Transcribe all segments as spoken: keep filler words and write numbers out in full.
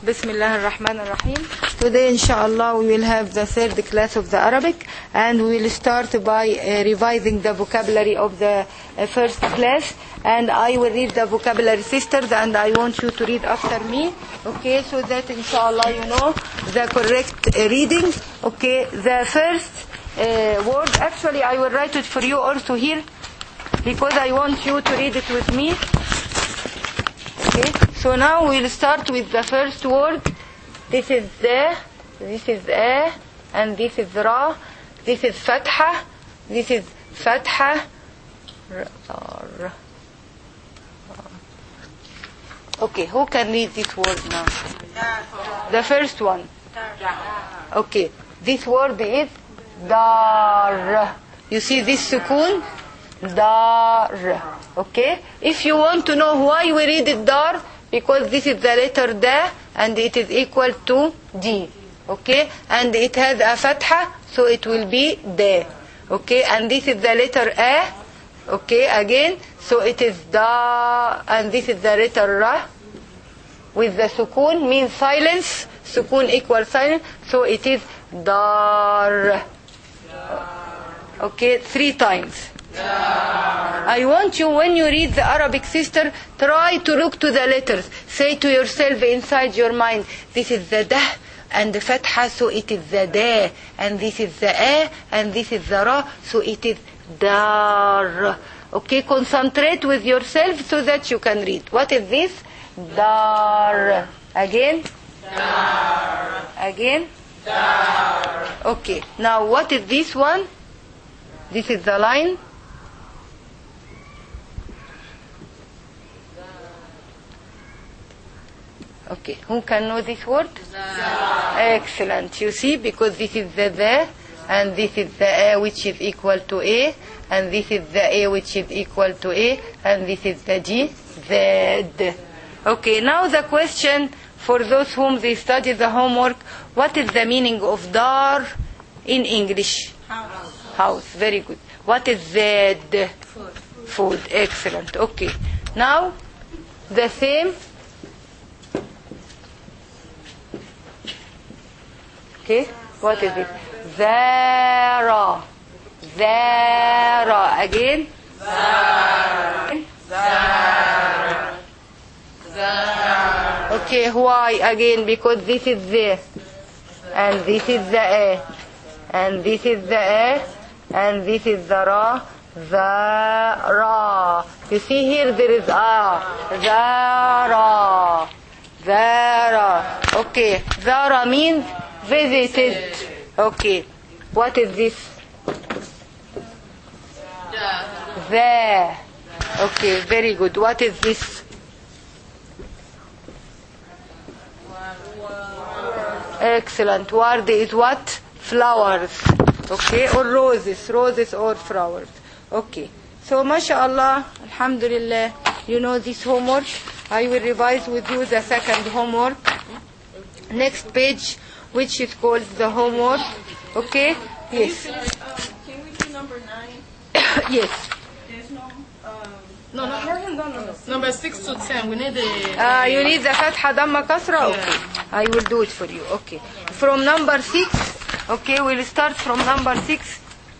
Bismillah ar-Rahman ar-Rahim. Today inshallah we will have the third class of the Arabic, and we will start by uh, revising the vocabulary of the uh, first class, and I will read the vocabulary, sisters, and I want you to read after me, okay, so that inshallah you know the correct uh, reading. Okay, the first uh, word, actually I will write it for you also here because I want you to read it with me. Okay, so now we'll start with the first word. This is the, this is a, and this is ra, this is fatha, this is fatha, r. Okay, who can read this word now? The first one. Okay, this word is dar. You see this sukoon? Dar. Okay, if you want to know why we read it dar, because this is the letter da and it is equal to d. Okay, and it has a fatha, so it will be da. Okay, and this is the letter a. Okay, again, so it is da, and this is the letter ra with the sukoon, means silence. Sukoon equals silence, so it is dar. Okay, three times. I want you, when you read the Arabic, sister, try to look to the letters. Say to yourself inside your mind, this is the dah and the fatha, so it is the da, and this is the a, and this is the ra, so it is dar. Okay, concentrate with yourself so that you can read. What is this? Dar. Again? Dar. Again? Dar. Okay, now what is this one? This is the line. Okay, who can know this word? Da. Excellent. You see, because this is the the, and this is the a which is equal to a, and this is the a which is equal to a, and this is the g, z. Okay, now the question for those whom they study the homework, what is the meaning of dar in English? House. House, very good. What is z? Food. Food, excellent. Okay, now the same. Okay, what is it? Zara. Zara. Again? Zara. Zara. Zara. Okay, why again? Because this is the, and this is the a, and this is the a, and this is the ra. Zara. You see here there is a. Zara. Zara. Okay, Zara means visited. Okay, what is this? There. Okay, very good. What is this? Excellent. Ward is what? Flowers. Okay, or roses. Roses or flowers. Okay. So, mashallah, alhamdulillah, you know this homework. I will revise with you the second homework. Next page, which is called the homework. Okay? Yes. Can, uh, can we do number nine? Yes. There's no. Um, No, no, no, no, no. Number six to ten. We need the. Uh, you need the fatha damma kasra? Okay. I will do it for you. Okay. From number six. Okay, we'll start from number six.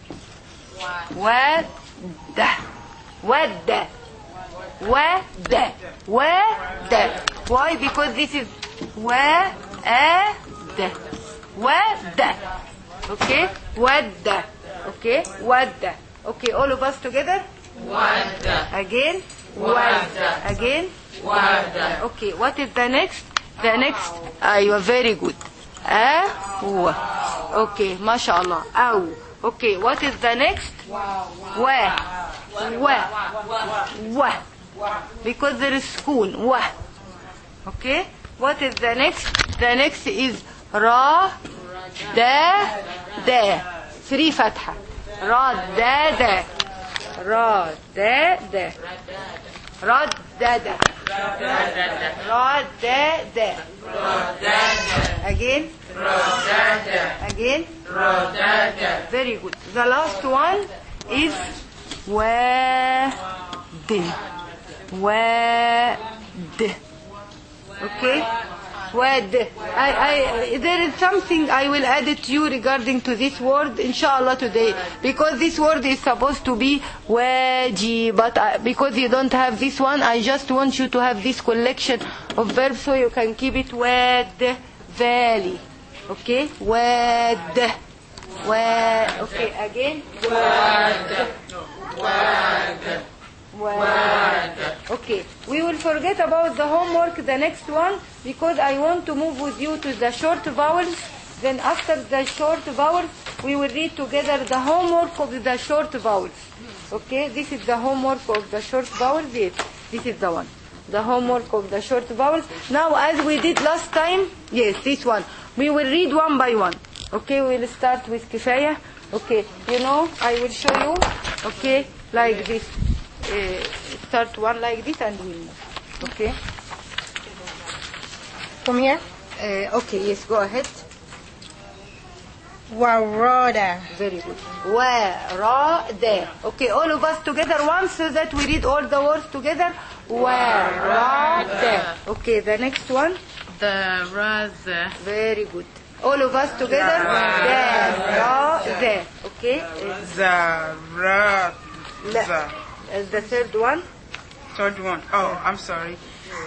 Wadda. Wadda. Wadda. Wadda. Why? Because this is wa a da. Wadda. Okay? Wadda. Okay? Wadda. Okay, all of us together? Wadda. Again? Wadda. Again? Wadda. Okay, what is the next? The next, ah, you are very good. Aw. Okay, mashallah. Aw. Okay, what is the next? Wa. Wa. Wa. Because there is schoon. Wa. Okay, what is the next? The next is ra, da, da. Three fatha. Ra, da, da. Ra, da, da. Ra, da, da. Ra, da, da. Again? Again? Very good. The last one is wa, d. Wa, d. Okay? wad. I, I, there is something I will add it to you regarding to this word, inshallah, today. Because this word is supposed to be waji, but I, because you don't have this one, I just want you to have this collection of verbs so you can keep it wad, valley. Okay? Wad. Wad. Okay, again. Wad. Wad. Wad. Okay, we will forget about the homework, the next one, because I want to move with you to the short vowels. Then after the short vowels, we will read together the homework of the short vowels. Okay, this is the homework of the short vowels. Yes, this is the one. The homework of the short vowels. Now, as we did last time, yes, this one. We will read one by one. Okay, we will start with kifaya. Okay, you know, I will show you. Okay, like this. Uh, start one like this and we'll move. Okay? From here? Uh, okay, yes, go ahead. Warada. Very good. Warada. Okay, all of us together once so that we read all the words together. Warada. Okay, the next one. The Raza. Very good. All of us together. Zarada. Okay? Zara. La- uh, the third one. Third one. Oh, I'm sorry.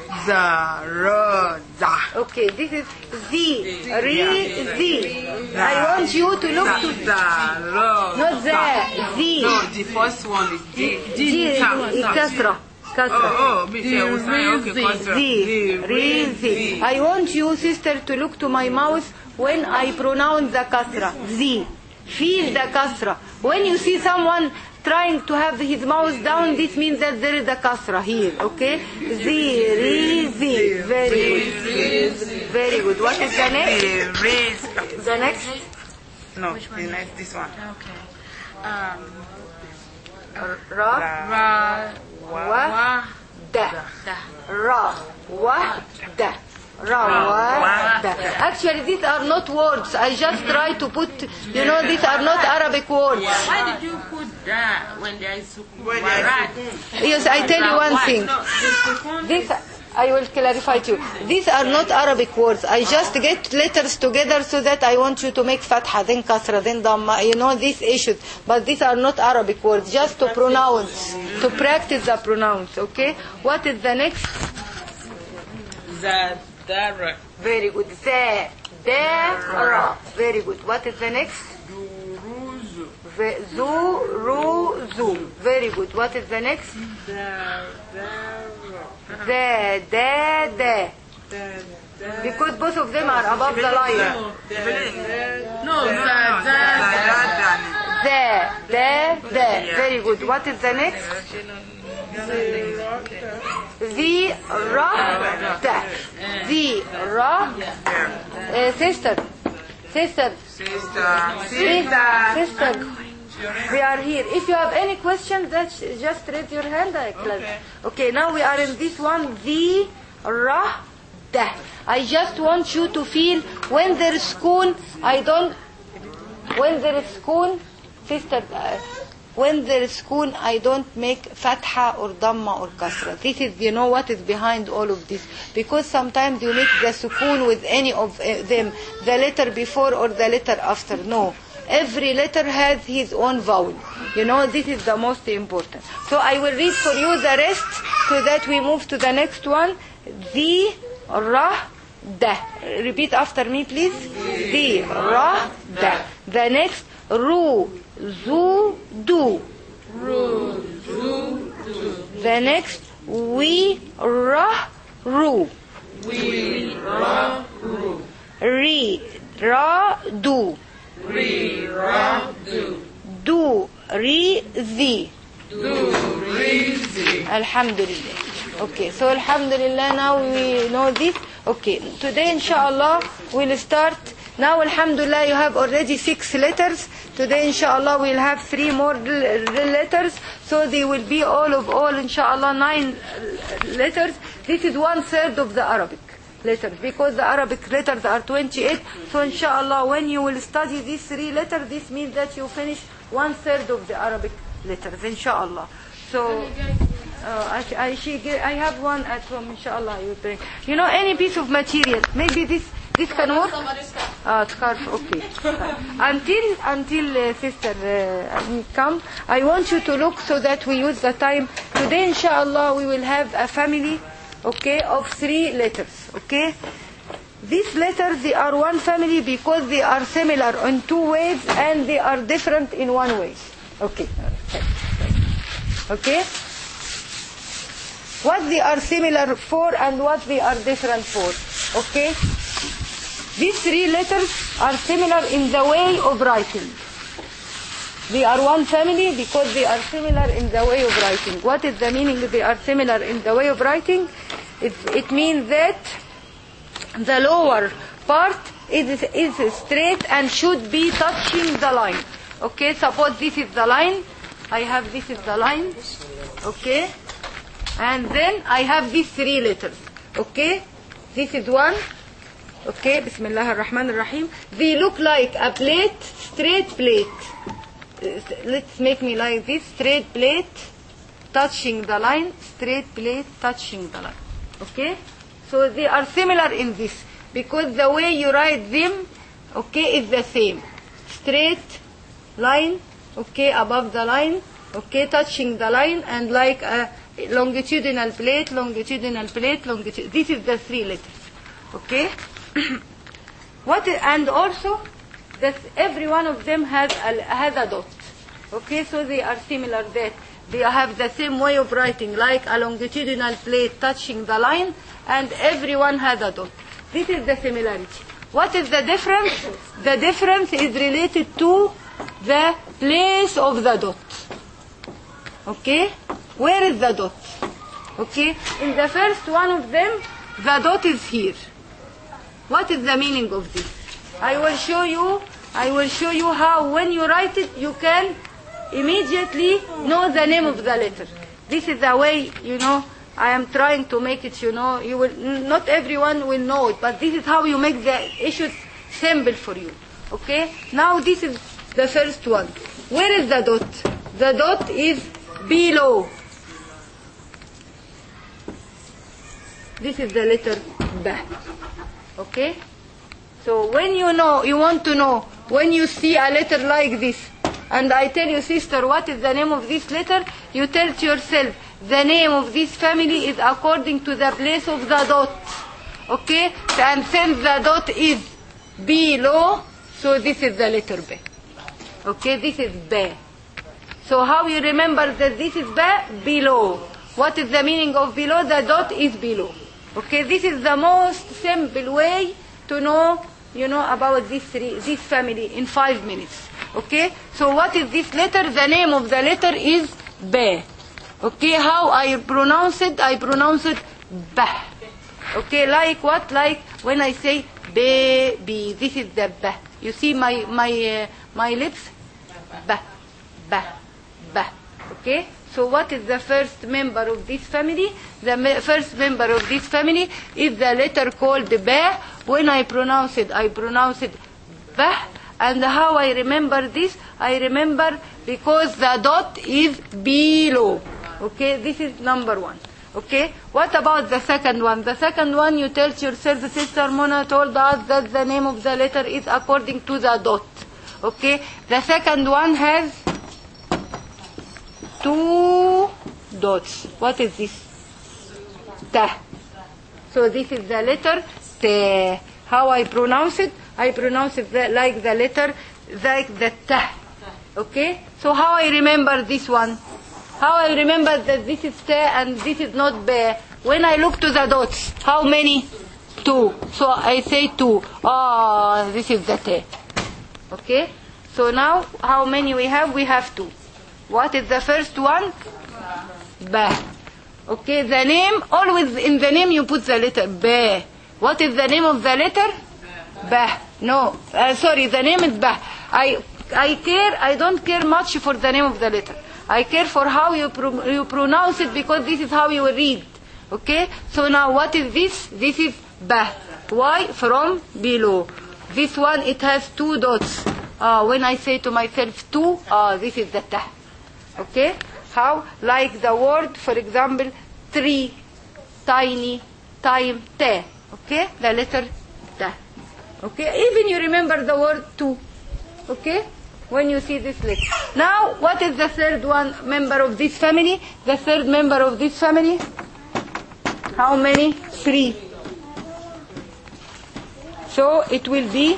Zara. Okay, this is Z. Re, Z. I want you to look to Zara. not the Z. No, the first one is D. Z is kasra. Kasra. Oh, oh, me, I was saying, okay, kasra. Z. Re, Z. I want you, sister, to look to my mouth when I pronounce the kasra. Z. Feel the kasra. When you see someone trying to have his mouth down, this means that there is a kasra here, okay? Z, re, Z. Very good. Very good. What is the next? Raise. The next? No, the next, this one. Okay. Um, Ra, Ra. wa, Wa. da. Da. Ra, wa, da. Ra, wa, da. Actually, these are not words. I just try to put, you know, these are not Arabic words. Why did you put that when there is sukun? When there is Warat. Yes, I tell you one thing. No, the sukun. This, I will clarify to you. These are not Arabic words. I just get letters together so that I want you to make fatha, then kasra, then dhamma, you know, these issues. But these are not Arabic words, just to pronounce, to practice the pronounce, okay? What is the next? Zadara. Very good. Za, da, ra. Very good. What is the next? Duruzu. Ve- Zu, ru, zu. Very good. What is the next? Da, da, da. Because both of them are above the line. No, za, za. Da, da, da. Very good. What is the next? The ra, da. The ra. Uh, sister. Sister. Sister. Sister. Sister. We are here. If you have any questions, that's just raise your hand. I okay. okay, now we are in this one. The ra, da. I just want you to feel when there is school, I don't, when there is school, sister, uh, when there is school, I don't make fatha or dhamma or kasra. This is, you know what is behind all of this. Because sometimes you make the sukoon with any of uh, them, the letter before or the letter after. No. Every letter has his own vowel. You know, this is the most important. So I will read for you the rest so that we move to the next one. The, ra, da. Repeat after me, please. The, ra, da. The next, ru, zu, du. Ru, zu, du. The next, we, ra, ru. We, ra, ru. Ri, ra, du. Re, ra, do. Do, ri, zi. Do, re, zi. Alhamdulillah. Okay, so Alhamdulillah, now we know this. Okay, today inshallah we'll start. Now Alhamdulillah you have already six letters. Today inshallah we'll have three more letters. So they will be all of all inshallah nine letters. This is one third of the Arabic letters, because the Arabic letters are twenty-eight. So inshallah when you will study these three letters, this means that you finish one third of the Arabic letters inshallah. So Uh, I, I, she, gi- I have one at home, inshallah, I will bring. You know, any piece of material. Maybe this this can work? Uh, scarf, okay. until until uh, sister uh, come, I want you to look so that we use the time. Today, inshallah, we will have a family, okay, of three letters, okay? These letters, they are one family because they are similar in two ways and they are different in one way. Okay. Okay? What they are similar for and what they are different for. Okay? These three letters are similar in the way of writing. They are one family because they are similar in the way of writing. What is the meaning they are similar in the way of writing? It, it means that the lower part is, is straight and should be touching the line. Okay, suppose this is the line. I have this is the line. Okay. And then I have these three letters. Okay. This is one. Okay. Bismillah ar-Rahman ar-Rahim. They look like a plate, straight plate. Let's make me like this. Straight plate, touching the line. Straight plate, touching the line. Okay. So they are similar in this. Because the way you write them, okay, is the same. Straight line, okay, above the line, okay, touching the line, and like a longitudinal plate, longitudinal plate, longitudinal. This is the three letters, okay. What is, and also, that every one of them has a, has a dot, okay. So they are similar. That they have the same way of writing, like a longitudinal plate touching the line, and everyone has a dot. This is the similarity. What is the difference? The difference is related to the place of the dot. Okay? Where is the dot? Okay? In the first one of them, the dot is here. What is the meaning of this? I will show you, I will show you how when you write it, you can immediately know the name of the letter. This is the way, you know, I am trying to make it, you know, you will, not everyone will know it, but this is how you make the issues simple for you. Okay? Now this is the first one. Where is the dot? The dot is below. This is the letter B. Okay? So when you know, you want to know, when you see a letter like this, and I tell you, sister, what is the name of this letter? You tell to yourself, the name of this family is according to the place of the dot. Okay? And since the dot is below, so this is the letter B. Okay? This is B. So how you remember that this is B? Below. What is the meaning of below? The dot is below. Okay? This is the most simple way to know, you know, about this three, this family in five minutes. Okay? So what is this letter? The name of the letter is B. Okay? How I pronounce it? I pronounce it B. Okay? Like what? Like when I say baby. This is the B. You see my my uh, my lips? B. B. B. Okay? So what is the first member of this family? The me- first member of this family is the letter called B. When I pronounce it, I pronounce it B. And how I remember this? I remember because the dot is below. Okay, this is number one. Okay, what about the second one? The second one, you tell yourself, the sister Mona told us that the name of the letter is according to the dot. Okay, the second one has two dots. What is this? Ta. So this is the letter T. How I pronounce it? I pronounce it like the letter, like the ta. Okay? So how I remember this one? How I remember that this is ta and this is not B? When I look to the dots, how many? Two. So I say two. Oh, this is the ta. Okay? So now, how many we have? We have two. What is the first one? B. Okay, the name, always in the name you put the letter B. What is the name of the letter? B. No, uh, sorry, the name is B. I, I care, I don't care much for the name of the letter. I care for how you pro- you pronounce it because this is how you will read. Okay? So now what is this? This is B. Why? From below. This one, it has two dots. Uh, when I say to myself two, uh, this is the ta. Okay? How? Like the word, for example, tree, tiny, time, te. Okay? The letter ta. Okay? Even you remember the word two. Okay? When you see this letter. Now, what is the third one member of this family? The third member of this family? How many? Three. So it will be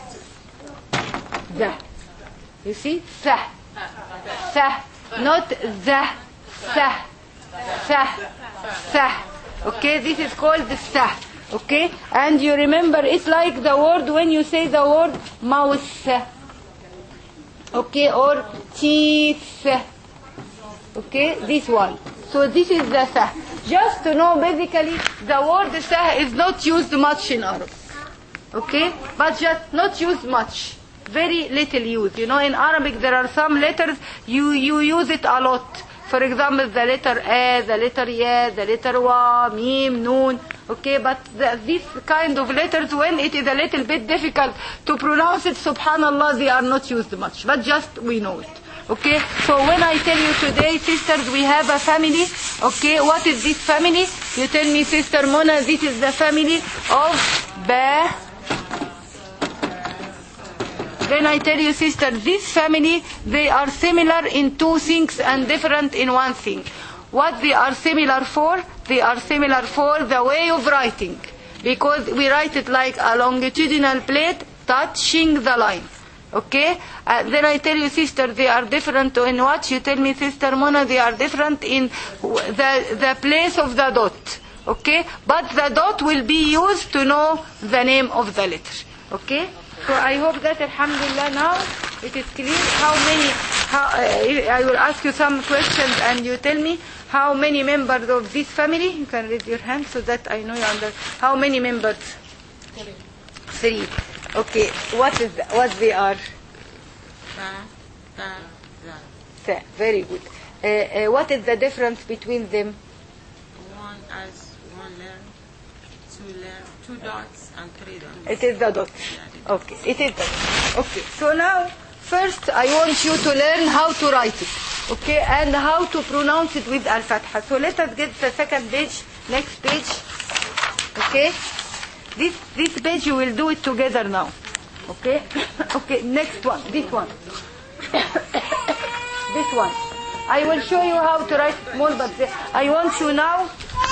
the. You see? Sa. Sa. Not the. Sa. Sa. Sa. Okay? This is called the sa. Okay? And you remember, it's like the word when you say the word mouse. Okay? Or teeth. Okay? This one. So this is the sa. Just to know, basically, the word sa is not used much in Arabic. Okay? But just not used much. Very little use. You know, in Arabic there are some letters, you, you use it a lot. For example, the letter A, the letter Ya, the letter Wa, Mim, Noon. Okay, but the, this kind of letters, when it is a little bit difficult to pronounce it, subhanallah, they are not used much. But just we know it. Okay, so when I tell you today, sisters, we have a family. Okay, what is this family? You tell me, Sister Mona, this is the family of Ba. Then I tell you, sister, this family, they are similar in two things and different in one thing. What they are similar for? They are similar for the way of writing. Because we write it like a longitudinal plate touching the line. Okay? Uh, then I tell you, sister, they are different in what? You tell me, Sister Mona, they are different in the, the place of the dot. Okay? But the dot will be used to know the name of the letter. Okay? So I hope that, alhamdulillah, now it is clear how many, how, uh, I will ask you some questions and you tell me how many members of this family. You can raise your hand so that I know you under. How many members? Three. Three. Okay. What is the, what they are? Ta, ta, ra. Ta. Very good. Uh, uh, what is the difference between them? One has one letter, two letter, two dots, and three dots. It is the dot. Okay, it is the dot. Okay, so now, first I want you to learn how to write it. Okay, and how to pronounce it with Al-Fatha. So let us get the second page, next page. Okay, this this page you will do it together now. Okay, okay, next one, this one. This one. I will show you how to write small, but the, I want you now.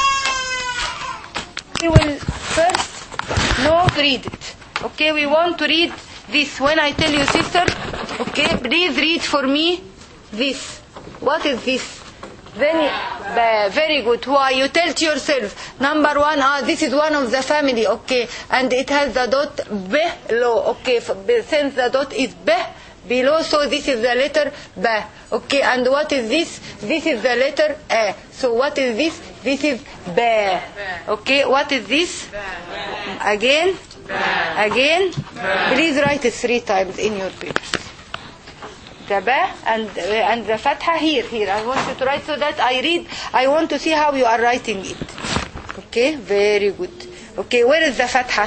You will first know read it. Okay, we want to read this. When I tell you, sister, okay, please read for me this. What is this? Very, very good. Why? You tell to yourself. Number one, ah, this is one of the family. Okay, and it has the dot below. Okay, since the dot is be below, so this is the letter ba. Okay, and what is this? This is the letter a. So what is this? This is ba. Okay, what is this? Again. Again, please write it three times in your papers. The ba and and the fatha here. Here, I want you to write so that I read. I want to see how you are writing it. Okay, very good. Okay, where is the fatha?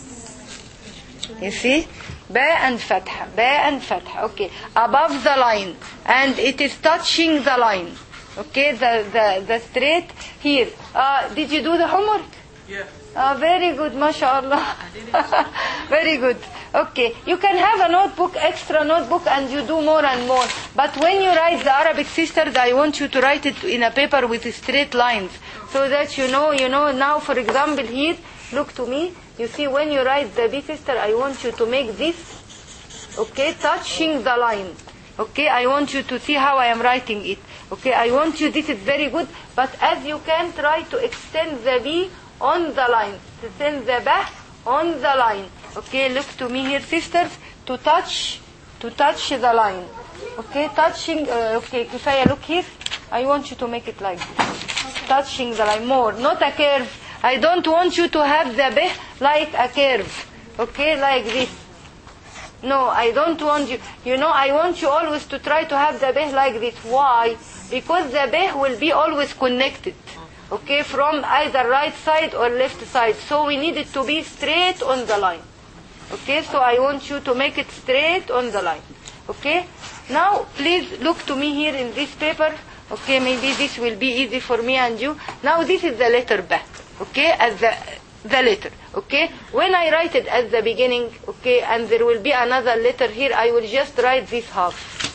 You see, ba and fatha, ba and fatha. Okay, above the line, and it is touching the line. Okay, the the the straight here. Uh, did you do the homework? Yeah. Ah, very good, mashallah. Very good. Okay, you can have a notebook, extra notebook, and you do more and more. But when you write the Arabic, sisters, I want you to write it in a paper with straight lines, so that you know, you know. Now, for example, here, look to me. You see, when you write the B, sister, I want you to make this, okay, touching the line. Okay, I want you to see how I am writing it. Okay, I want you. This is very good. But as you can, try to extend the B on the line, to send the ba on the line. Okay, look to me here, sisters, to touch, to touch the line. Okay, touching, uh, okay, Kifaya, look here. I want you to make it like this. Touching the line more, not a curve. I don't want you to have the ba like a curve. Okay, like this. No, I don't want you, you know, I want you always to try to have the ba like this. Why? Because the ba will be always connected. Okay, from either right side or left side. So we need it to be straight on the line. Okay, so I want you to make it straight on the line. Okay, now please look to me here in this paper. Okay, maybe this will be easy for me and you. Now this is the letter B. Okay, as the the letter. Okay, when I write it at the beginning, okay, and there will be another letter here, I will just write this half,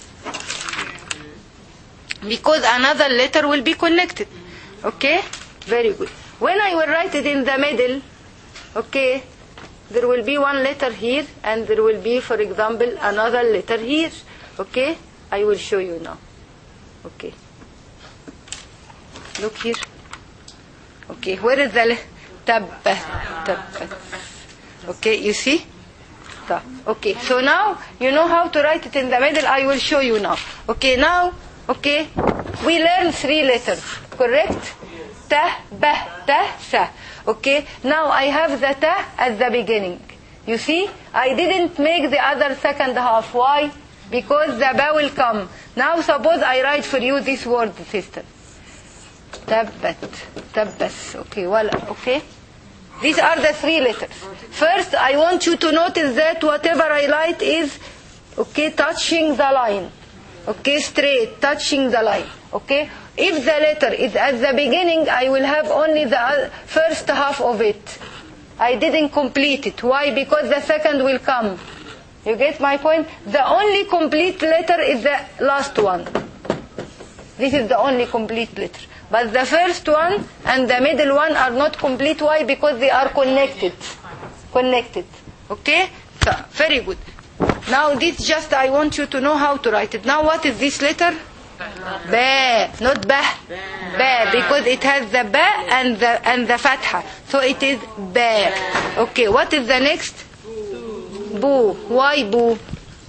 because another letter will be connected. Okay, very good. When I will write it in the middle, okay, there will be one letter here, and there will be, for example, another letter here. Okay, I will show you now. Okay, look here. Okay, where is the tabbat? Tabbat. Okay, you see? Ta. Okay, so now you know how to write it in the middle. I will show you now. Okay, now, okay, we learn three letters, correct? Ta, ba, ta, sa. Okay, now I have the ta at the beginning. You see, I didn't make the other second half. Why? Because the ba will come. Now suppose I write for you this word, sister. Tabbat, tabbas. Okay, well, okay. These are the three letters. First, I want you to notice that whatever I write is, okay, touching the line. Okay, straight, touching the line. Okay. If the letter is at the beginning, I will have only the first half of it. I didn't complete it. Why? Because the second will come. You get my point? The only complete letter is the last one. This is the only complete letter. But the first one and the middle one are not complete. Why? Because they are connected. Connected. Okay? So, very good. Now this just I want you to know how to write it. Now what is this letter? Ba, not ba. Ba, because it has the ba and the and the fatha. So it is ba. Okay, what is the next? Bu. Why bu?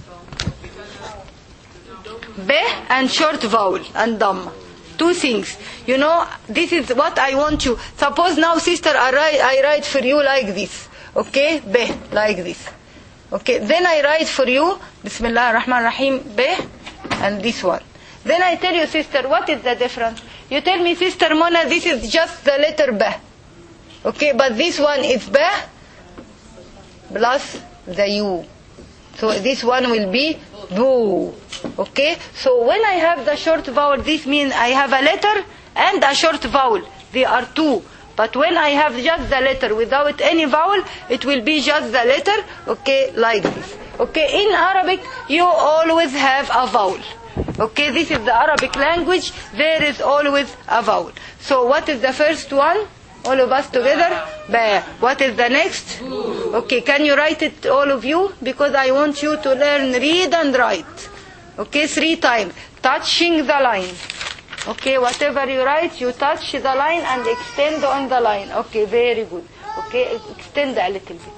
Ba and short vowel and dhamma. Two things. You know, this is what I want you. Suppose now, sister, I write, I write for you like this. Okay? Ba, like this. Okay, then I write for you, Bismillah ar-Rahman ar-Rahim, ba, and this one. Then I tell you, sister, what is the difference? You tell me, sister Mona, this is just the letter ba. Okay, but this one is ba plus the u. So this one will be bu. Okay, so when I have the short vowel, this means I have a letter and a short vowel. They are two. But when I have just the letter without any vowel, it will be just the letter, okay, like this. Okay, in Arabic, you always have a vowel. Okay, this is the Arabic language. There is always a vowel. So what is the first one? All of us together? Ba. What is the next? Okay, can you write it, all of you? Because I want you to learn read and write. Okay, three times. Touching the line. Okay, whatever you write, you touch the line and extend on the line. Okay, very good. Okay, extend a little bit.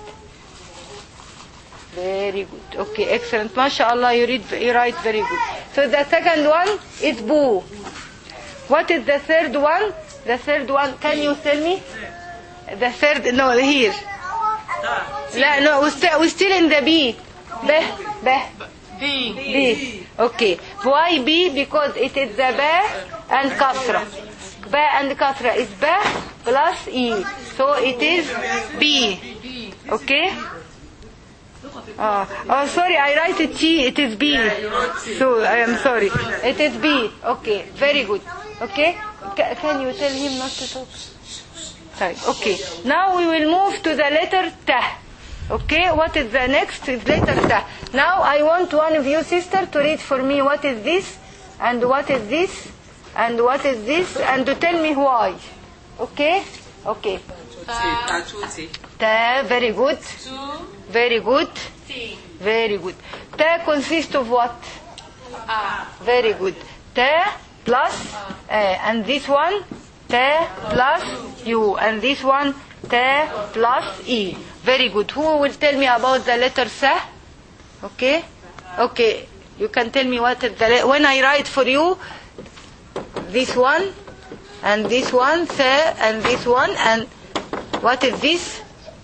Very good. Okay, excellent. MashaAllah, you read, you write very good. So the second one is boo. What is the third one? The third one, can you tell me? The third, no, here. La, no, we're still, we're still in the B. B, B. B. B. Okay. Why B? Because it is the ba and kasra. Ba and kasra is ba plus E. So it is B. Okay? Oh, oh, sorry, I write it T, it is B. So, I am sorry. It is B. Okay, very good. Okay? C- can you tell him not to talk? Sorry. Okay. Now we will move to the letter Ta. Okay, what is the next? Is letter Ta. Now I want one of you sister to read for me what is this, and what is this, and what is this, and to tell me why. Okay? Okay. Ta. Ta, very good. Very good. Very good. Ta consists of what? Very good. Ta plus A. And this one, Ta plus U. And this one, Ta plus E. Very good. Who will tell me about the letter Sa? Okay? Okay. You can tell me what is the le- when I write for you, this one, and this one, Sa, and this one, and what is this?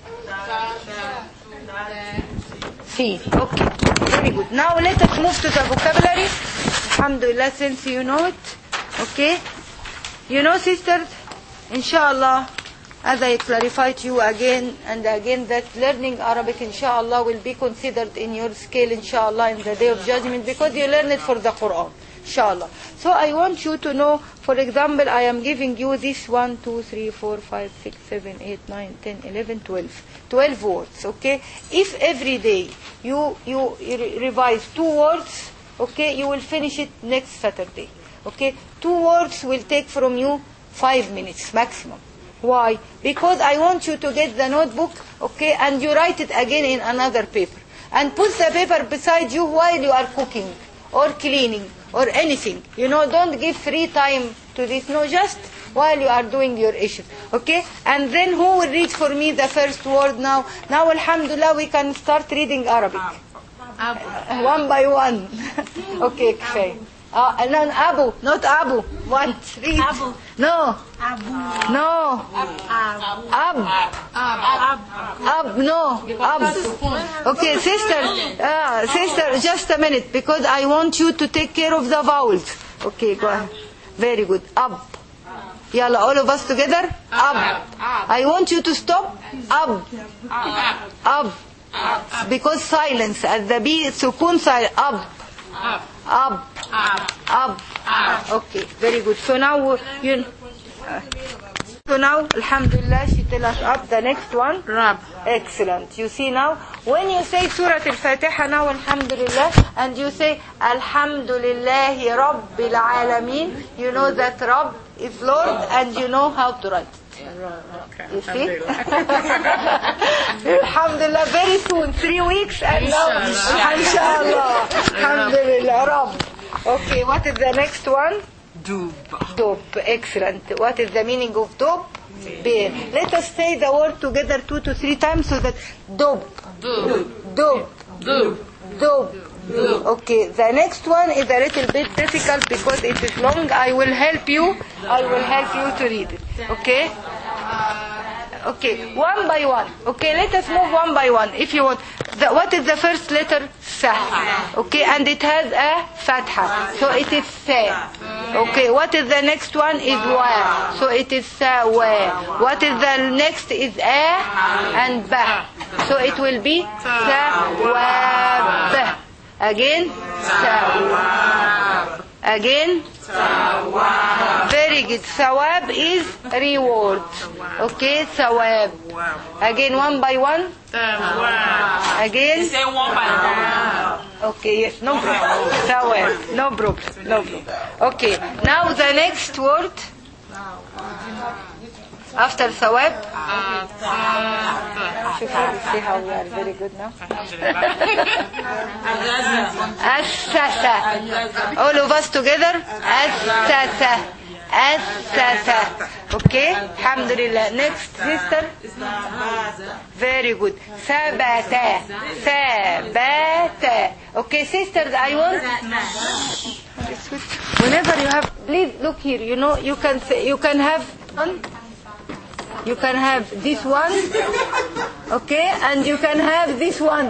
C. Okay. Very good. Now let us move to the vocabulary. Alhamdulillah, since you know it. Okay? You know, sisters, inshallah, as I clarified to you again and again, that learning Arabic, inshallah, will be considered in your scale, inshallah, in the day of judgment, because you learn it for the Quran. Inshallah. So I want you to know, for example, I am giving you this one, two, three, four, five, six, seven, eight, nine, ten, eleven, twelve. twelve words, okay? If every day you, you re- revise two words, okay, you will finish it next Saturday. Okay? Two words will take from you five minutes maximum. Why? Because I want you to get the notebook, okay, and you write it again in another paper. And put the paper beside you while you are cooking or cleaning or anything. You know, don't give free time to this. No, just while you are doing your issues. Okay? And then who will read for me the first word now? Now, alhamdulillah, we can start reading Arabic. Uh, one by one. Okay, Kfay. Uh, no, Abu, not Abu. One, three. Abu. No. Abu. No. Ab. Ab. Ab. Ab. No. Ab. Okay, sister. Uh, sister, just a minute, because I want you to take care of the vowels. Okay, go ahead. Very good. Ab. Yalla, all of us together. Ab. I want you to stop. Ab. Ab. Because silence at the B, sukun silence. Ab. Ab. Ab. Okay, very good. So now you. Uh, so now, alhamdulillah, she tell us up. The next one. Rab. Excellent. You see now, when you say Surah Al-Fatiha now, alhamdulillah, and you say Alhamdulillahi Rabbil Alameen, you know that Rabb is Lord, and you know how to write it. You see? Alhamdulillah, very soon, three weeks, and now, inshallah, alhamdulillah, Rabb. Okay, what is the next one? Dub. Dub. Excellent. What is the meaning of dub? Bear. Let us say the word together two to three times so that dub. Dub. Dub. Dub. Dub. Okay, the next one is a little bit difficult because it is long. I will help you. I will help you to read it. Okay? Okay, one by one. Okay, let us move one by one. If you want. The, what is the first letter? Sa. Okay, and it has a fatha. So it is sa. Okay, what is the next one? Is wa. So it is sa wa. What is the next? Is a and ba. So it will be sa wa ba. Again, sawab. Again, sawab. Very good. Sawab is reward. Okay, sawab. Again, one by one. Again. Say one by one. Okay, yes, no problem. Sawab. No problem. No problem. Okay, now the next word. After sawab. See how we are very good now. As-sasa. All of us together. As-sasa. As-sasa. Okay? Alhamdulillah. Next, sister. Very good. Sabata. Sabata. Okay, sisters, I want. Whenever you have, please look here. You know, you can say, you can have one. You can have this one, okay, and you can have this one.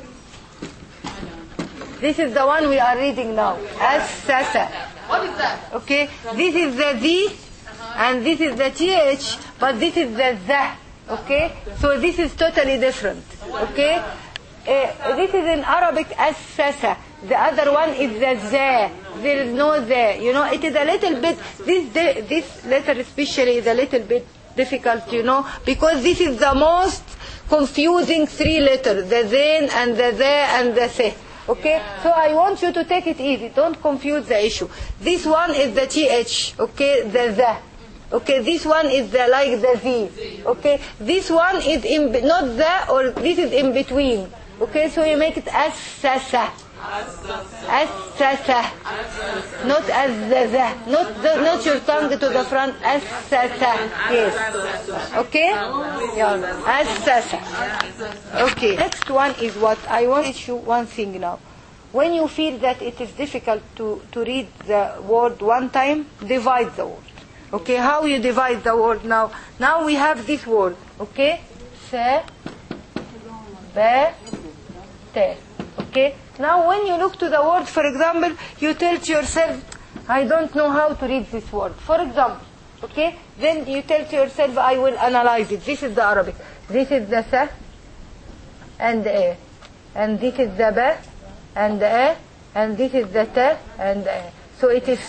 This is the one we are reading now. As-sasa. What is that? Okay, this is the Z, and this is the T H, but this is the Z. Okay, so this is totally different. Okay, uh, this is in Arabic as-sasa. The other one is the Z. There is no Z. You know, it is a little bit. This this letter especially is a little bit difficult, you know, because this is the most confusing three letters, the Zain and the Z and the Se. Okay, so I want you to take it easy. Don't confuse the issue. This one is the T H. Okay, the Z. Okay, this one is the like the Z. Okay, this one is in not the or this is in between. Okay, so you make it as sasa. As sasa. Not as the the. Not the, not your tongue to the front. As sasa. Yes. Okay? Yeah. As sasa. Okay. Next one is what I want to teach you one thing now. When you feel that it is difficult to, to read the word one time, divide the word. Okay, how you divide the word now? Now we have this word. Okay? Sa, ba, te. Okay? Now when you look to the word, for example, you tell to yourself, I don't know how to read this word. For example, okay? Then you tell to yourself, I will analyze it. This is the Arabic. This is the sa and the a. And this is the ba and the a. And this is the ta and the a. So it is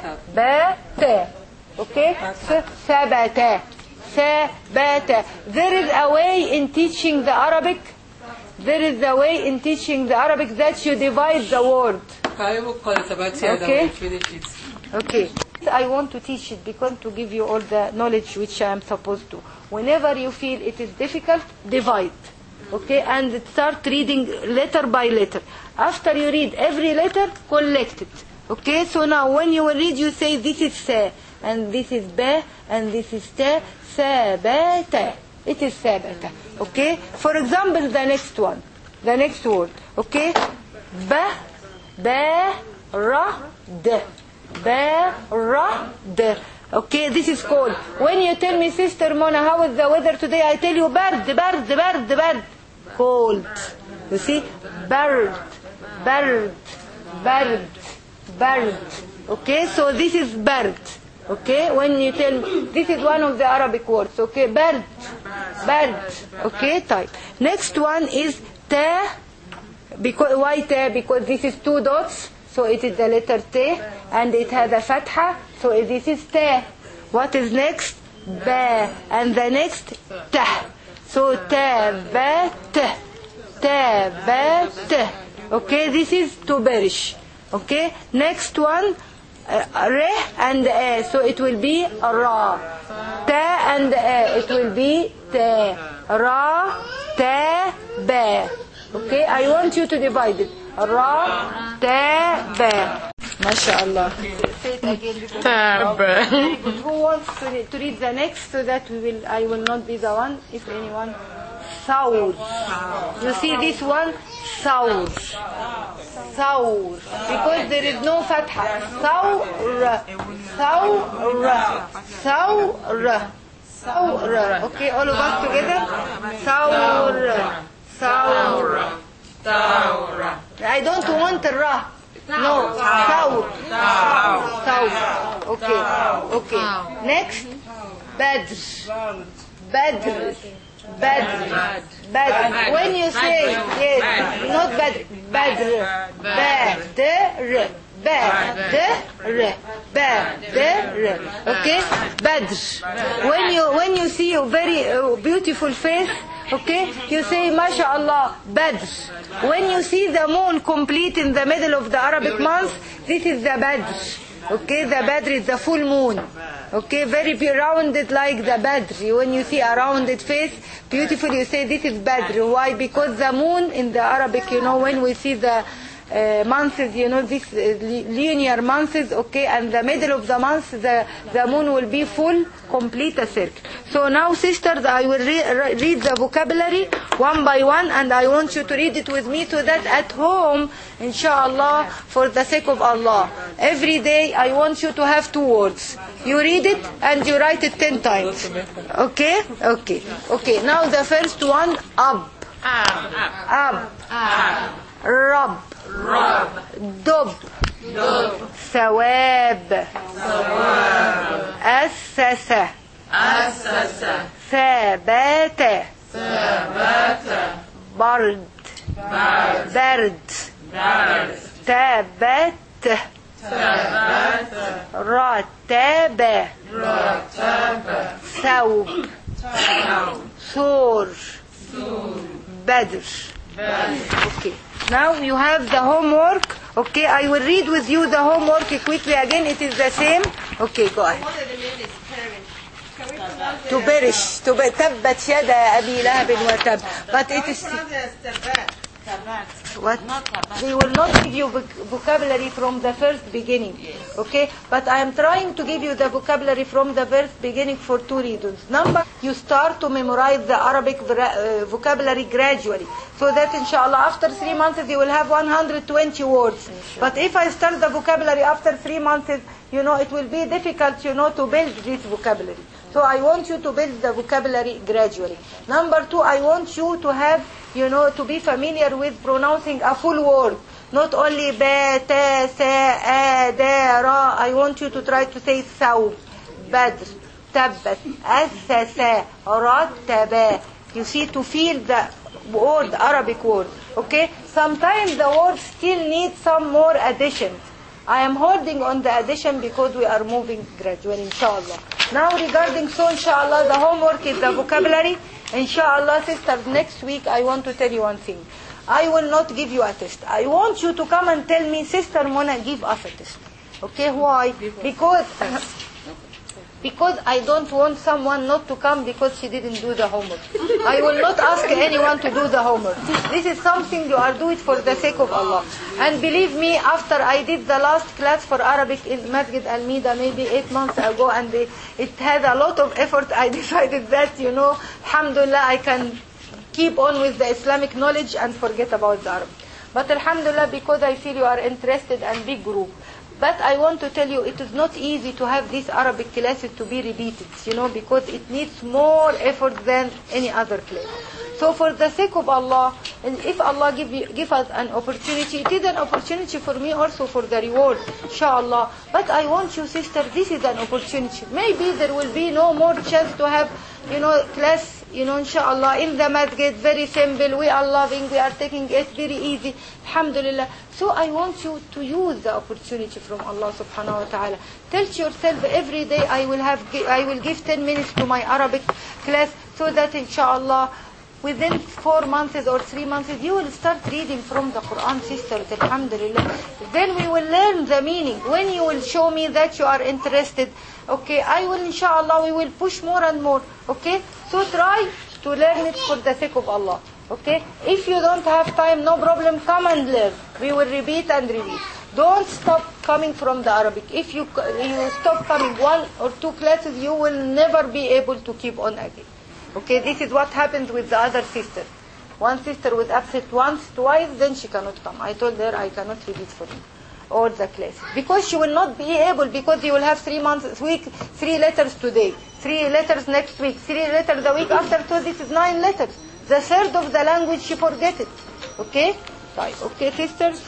ثبت. Okay? ثبت. ثبت. There is a way in teaching the Arabic. There is a way in teaching the Arabic that you divide the word. Okay? Okay. I want to teach it because to give you all the knowledge which I am supposed to. Whenever you feel it is difficult, divide. Okay? And start reading letter by letter. After you read every letter, collect it. Okay? So now when you will read, you say this is sa, and this is ba, and this is ta, sabata. It is sabata. Okay? For example, the next one. The next word. Okay? Ba, ba, ra, d. Ba, ra, d. Okay, this is cold. When you tell me, Sister Mona, how is the weather today? I tell you, bard, bard, bard, bard. Cold. You see? Bard, bard, bard, bard. Okay, so this is bard. Okay, when you tell me, this is one of the Arabic words. Okay, bard, bard. Okay, type. Next one is ta. Because, why ta? Because this is two dots. So it is the letter T, and it has a fatha, so this is ta. What is next? Ba, and the next ta. So ta, ba, ta. Ta, ba, ta. Okay, this is to perish. Okay, next one, uh, re and a, so it will be ra. Ta and a, it will be ta. Ra, ta, ba. Okay, I want you to divide it. Ra, ta, ba. MashaAllah. Say it again. Tab. Who wants to read, to read the next so that we will, I will not be the one, if anyone. Saur. You see this one? Saur. Saur. Because there is no fatha. Saur. Saur. Saur. Saur. Okay, all of us together? Saur. Saur. Saur. I don't want a ra. No. Saur. Saur. Okay. Okay. Next. Badr. Badr. Badr. Badr. When you say, yes, not Badr. Badr. Badr. Badr. Badr. Okay? Badr. When you, when you see a very uh, beautiful face, okay, you say, MashaAllah, Badr. When you see the moon complete in the middle of the Arabic month, this is the Badr. Okay, the Badr is the full moon. Okay, very rounded like the Badr. When you see a rounded face, beautiful, you say this is Badr. Why? Because the moon in the Arabic, you know, when we see the uh, months, you know, this uh, linear months, okay, and the middle of the month, the, the moon will be full, complete a circle. So now, sisters, I will re- read the vocabulary one by one, and I want you to read it with me so that at home, inshallah, for the sake of Allah, every day I want you to have two words. You read it and you write it ten times. Okay? Okay. Okay. Now the first one, ab. Ab. Ab. Rab. Rab. Dub. Dub. Thawab. Thawab. Assasa. Assasa. Thabata. Thabata. Bard. Bard. Bard. Bard. Tabat. Tabat. Rataba. Rataba. Thawb. Thawb. Sur. Sur. Badr. Badr. Okay. Now you have the homework. Okay, I will read with you the homework quickly again. It is the same. Okay, go ahead. One of the name is perish. Can we pronounce it? To perish. To be تبت يد أبي لهب وتب. But it is. What? They will not give you vocabulary from the first beginning. Okay? But I am trying to give you the vocabulary from the first beginning for two reasons. Number, you start to memorize the Arabic uh, vocabulary gradually. So that inshallah after three months you will have one hundred twenty words. But if I start the vocabulary after three months, you know, it will be difficult, you know, to build this vocabulary. So I want you to build the vocabulary gradually. Number two, I want you to have, you know, to be familiar with pronouncing a full word. Not only ba, ta, sa, a, da, ra. I want you to try to say thawb, badr, tabbat, assasa, rattaba. You see, to feel the word, Arabic word. Okay? Sometimes the words still need some more additions. I am holding on the addition because we are moving gradually, inshallah. Now regarding so, inshallah, the homework is the vocabulary. Inshallah, sisters, next week I want to tell you one thing. I will not give you a test. I want you to come and tell me, Sister Mona, give us a test. Okay, why? Because because I don't want someone not to come because she didn't do the homework. I will not ask anyone to do the homework. This is something you are doing for the sake of Allah. And believe me, after I did the last class for Arabic in Masjid Al-Mida maybe eight months ago, and it, it had a lot of effort, I decided that, you know, alhamdulillah, I can keep on with the Islamic knowledge and forget about the Arabic. But alhamdulillah, because I feel you are interested and big group. But I want to tell you, it is not easy to have these Arabic classes to be repeated, you know, because it needs more effort than any other class. So for the sake of Allah, and if Allah give, you, give us an opportunity, it is an opportunity for me also for the reward, inshallah. But I want you, sister, this is an opportunity. Maybe there will be no more chance to have, you know, class, you know, inshallah, in the masjid, very simple, we are loving, we are taking it very easy, alhamdulillah. So I want you to use the opportunity from Allah subhanahu wa ta'ala. Tell yourself every day I will have, I will give ten minutes to my Arabic class, so that inshallah, within four months or three months, you will start reading from the Quran, sisters, alhamdulillah. Then we will learn the meaning. When you will show me that you are interested, okay, I will, inshallah, we will push more and more, okay? So try to learn it for the sake of Allah, okay? If you don't have time, no problem, come and learn. We will repeat and repeat. Don't stop coming from the Arabic. If you, you stop coming one or two classes, you will never be able to keep on again. Okay, this is what happened with the other sister. One sister was absent once, twice, then she cannot come. I told her I cannot repeat for you all the classes. Because she will not be able, because you will have three months, week, three letters today, three letters next week, three letters the week after, so this is nine letters. The third of the language she forget it. Okay? Okay, sisters?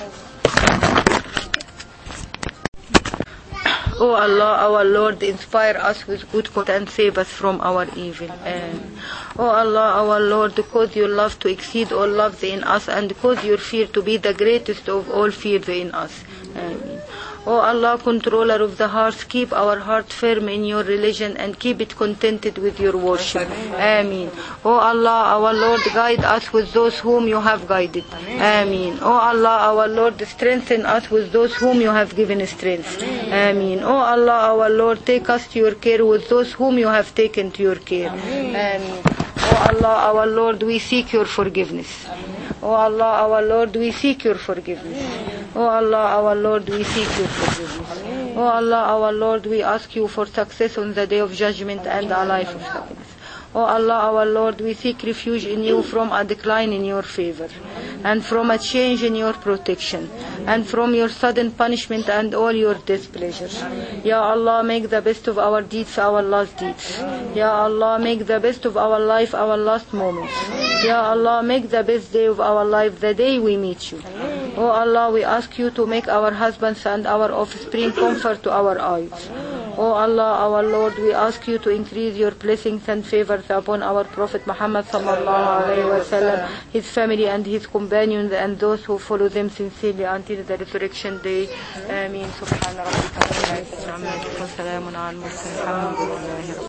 Oh Allah, our Lord, inspire us with good conduct and save us from our evil. Amen. Oh Allah, our Lord, cause your love to exceed all loves in us, and cause your fear to be the greatest of all fears in us. Amen. Oh Allah, controller of the hearts, keep our heart firm in your religion and keep it contented with your worship. Amen. Oh Allah, our Lord, guide us with those whom you have guided. Amen. Oh Allah, our Lord, strengthen us with those whom you have given strength. Amen. Oh Allah, our Lord, take us to your care with those whom you have taken to your care. Amen. Oh Allah, our Lord, we seek your forgiveness. Oh Allah, our Lord, we seek your forgiveness. Oh Allah, our Lord, we seek your forgiveness. Oh Allah, our Lord, we ask you for success on the day of judgment and a life of happiness. Oh Allah, our Lord, we seek refuge in you from a decline in your favor, and from a change in your protection, and from your sudden punishment and all your displeasure. Ya Allah, make the best of our deeds our last deeds. Ya Allah, make the best of our life our last moments. Ya Allah, make the best day of our life the day we meet you. Oh Allah, we ask you to make our husbands and our offspring comfort to our eyes. Oh Allah, our Lord, we ask you to increase your blessings and favors upon our Prophet Muhammad sallallahu alaihi wasallam, his family and his companions, and those who follow them sincerely until the resurrection day. Ameen. Subhana rabbika rabbil izzati amma yasifun, salamun alal mursalin, alhamdulillahi rabbil alamin.